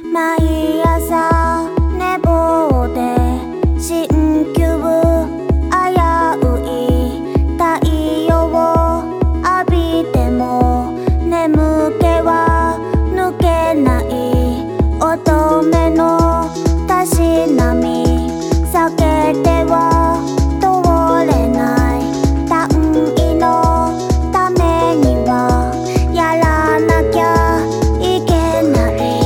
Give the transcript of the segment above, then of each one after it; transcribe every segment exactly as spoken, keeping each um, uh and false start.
毎朝寝坊で鍼灸危うい太陽を浴びても眠気は抜けない乙女のたしなみ避けては通れない単位のためにはやらなきゃいけない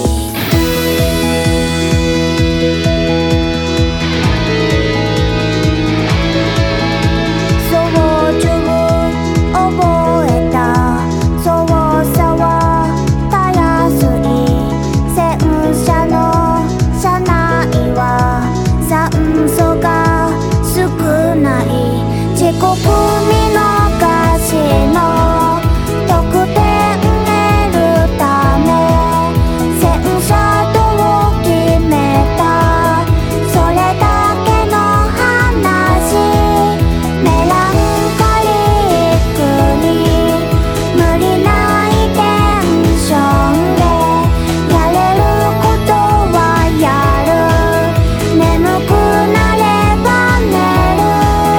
操縦覚えた操作はたやすい戦車の車内は酸素が少ない遅刻見逃しの得点得るため戦車と決めたそれだけの話メランコリックに無理ないテンションでやれることはやる眠くなれば寝る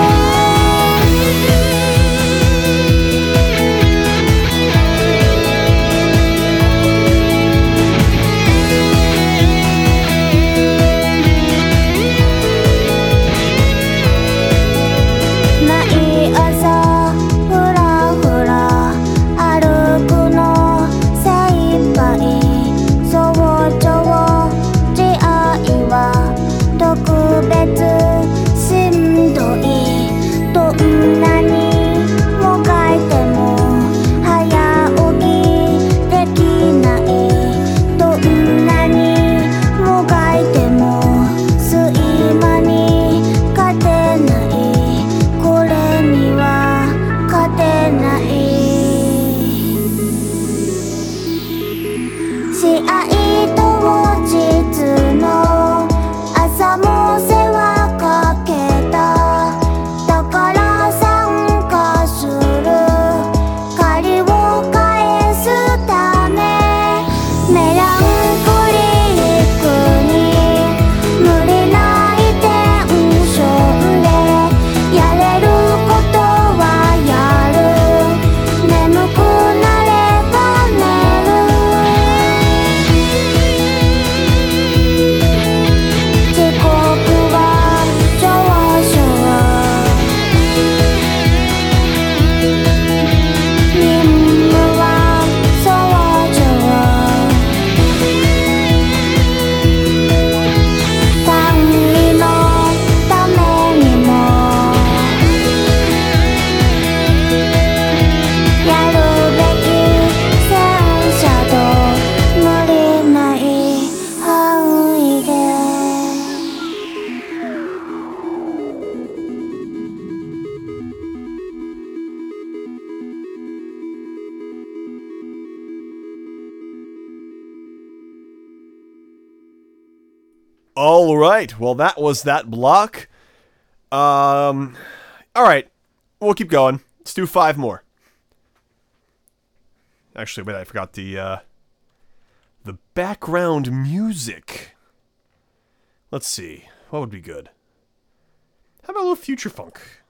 毎朝ふらふら歩くの精一杯早朝出会いは特別しんどいどんなにもがいても早起きできないどんなにもがいても睡魔に勝てないこれには勝てない試合当日の朝も世話かけただから参加する借りを返すためメランコリックに無理ないテンションでやれることはやる眠くなれば寝る時刻は少々任務は早朝単位のためにもやるべき戦車と無理ない範囲で All right. Well, that was that block. Um, all right. We'll keep going. Let's do five more. Actually, wait, I forgot the uh, the background music. Let's see. What would be good? How about a little future funk?